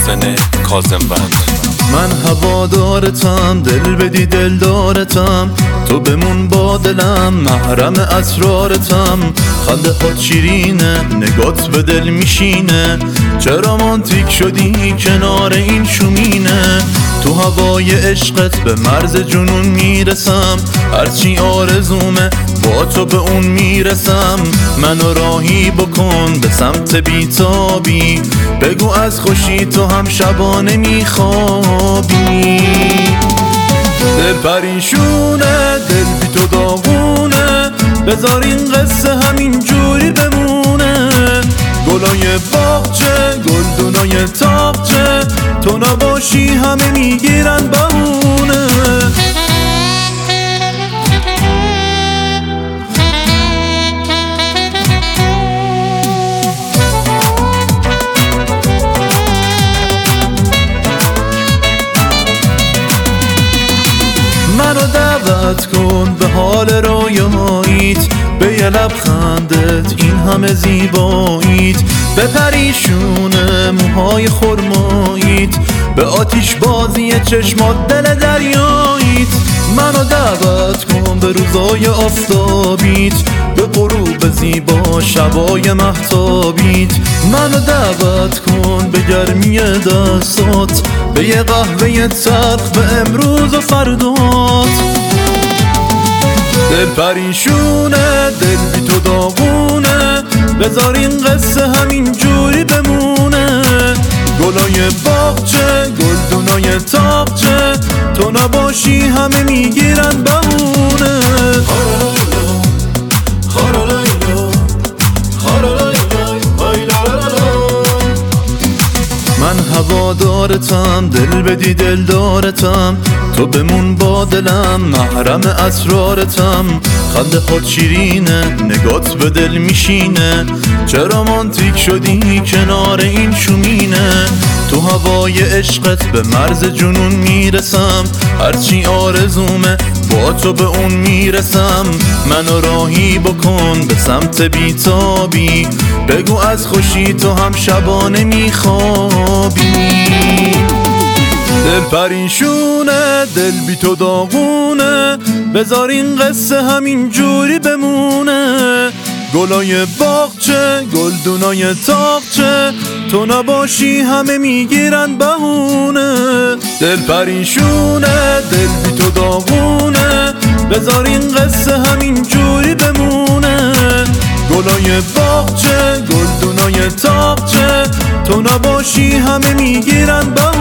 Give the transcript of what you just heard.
محسن کاظموند. من هوادارتم، دل بدی دلدارتم، تو بمون با دلم، محرم اسرارتم. خنده ها شیرینه، نگات به دل میشینه، چه رمانتیک شدی کنار این شومینه. تو هوای عشقت به مرز جنون میرسم، هرچی آرزومه با تو به اون میرسم. منو راهی بکن به سمت بیتابی، بگو از خوشی تو هم شبانه میخوابی. دل پریشونه، دل بی تو داغونه، بذار این قصه همین جوری بمونه. گلای باغچه، گلدونای تاقچه، تو نباشی همه میگیرن بهونه. منو دعوت کن به حال رویاییت، به یه لبخندت این همه زیباییت، به پریشون موهای خرماییت، به آتیش بازی چشمات دل دریاییت. منو دعوت کن به روزای آفتابیت، به غروب زیبا شبای مهتابیت. منو دعوت کن به گرمی دستات، به یه قهوه تلخ به امروز و فردات. دل پریشونه، دل بی تو داغونه، بذار این قصه همین جوری بمونه. گلای باغچه، گلدونای تاقچه، تو نباشی همه میگیرن بهونه. من هوادارتم، دل بدی دلدارتم، تو بمون با دلم، محرم اسرارتم. خنده ها شیرینه، نگات به دل میشینه، چه رمانتیک شدی کنار این شومینه. تو هوای عشقت به مرز جنون میرسم، هرچی آرزومه با تو به اون میرسم. منو راهی بکن به سمت بیتابی، بگو از خوشی تو هم شبانه میخوابی. دل پریشونه، دل بی تو داغونه، بذار این قصه همین جوری بمونه. گلای باغچه، گلدونای تاقچه، تو نباشی همه میگیرن بهونه. دل پریشونه، دل بی تو داغونه، بذار این قصه همین جوری بمونه. گلای باغچه، گلدونای تاقچه، تو نباشی همه میگیرن بهونه.